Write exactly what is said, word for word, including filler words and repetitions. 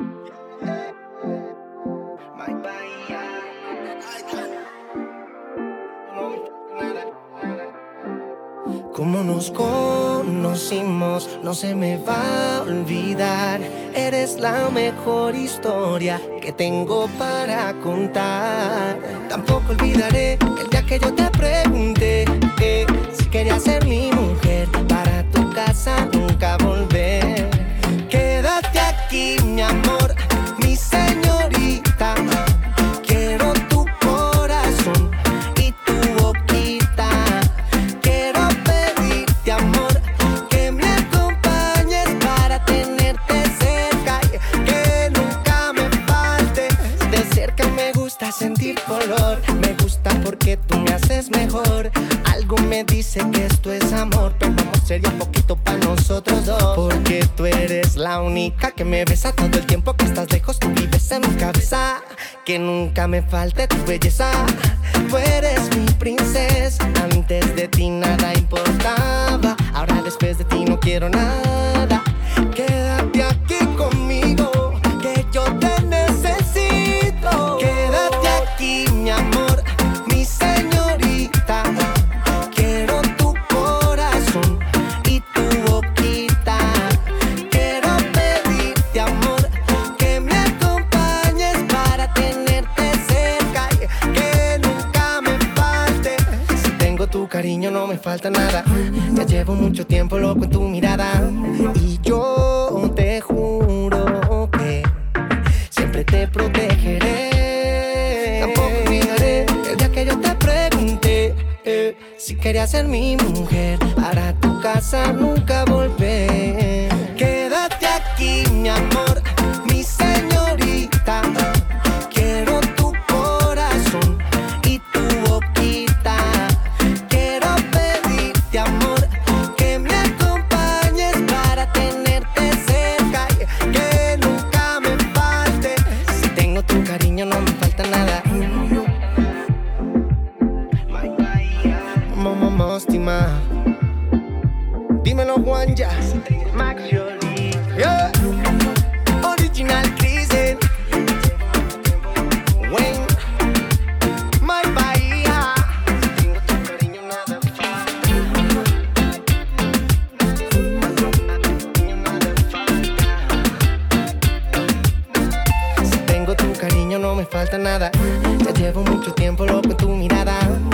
Como nos conocimos, no se me va a olvidar. Eres la mejor historia que tengo para contar. Tampoco olvidaré el día que yo te pregunté eh, si querías ser mi mujer, para tu casa nunca volver. Quédate aquí, mi amor, mi señorita. Quiero tu corazón y tu boquita. Quiero pedirte, amor, que me acompañes para tenerte cerca y que nunca me faltes. De cerca me gusta sentir color, me gusta porque tú me haces mejor. Algo me dice que esto es amor, pero vamos sería poquito para nosotros dos. Porque tú eres la única que me besa todo el tiempo que estás lejos. Tú vives en mi cabeza, que nunca me falte tu belleza. Tú eres mi princesa, antes de ti nada importaba. Ahora después de ti no quiero nada. Quédate aquí conmigo, que yo te necesito. Quédate aquí, mi amor, mi señorita. Quiero tu corazón y tu boquita. Quiero pedirte, amor, que me acompañes para tenerte cerca y que nunca me falte. Si tengo tu cariño no me falta nada. Ya llevo mucho tiempo loco en tu mirada y yo te juro que siempre te protegeré. Tampoco olvidaré el día que yo te pregunté eh, si querías ser mi mujer, para tu casa nunca volver. Quédate aquí, mi amor, mi señorita. Quiero tu corazón y tu boquita. Quiero pedirte, amor, que me acompañes para tenerte cerca y que nunca me falte. Si tengo tu cariño no me falta nada. Momo Mostima, dímelo Juanja, Max Jolie, yeah. Original Crisen, Wayne, My Bahía. Si tengo tu cariño nada falta. Si tengo tu cariño no me falta nada. Ya llevo mucho tiempo loco en tu mirada.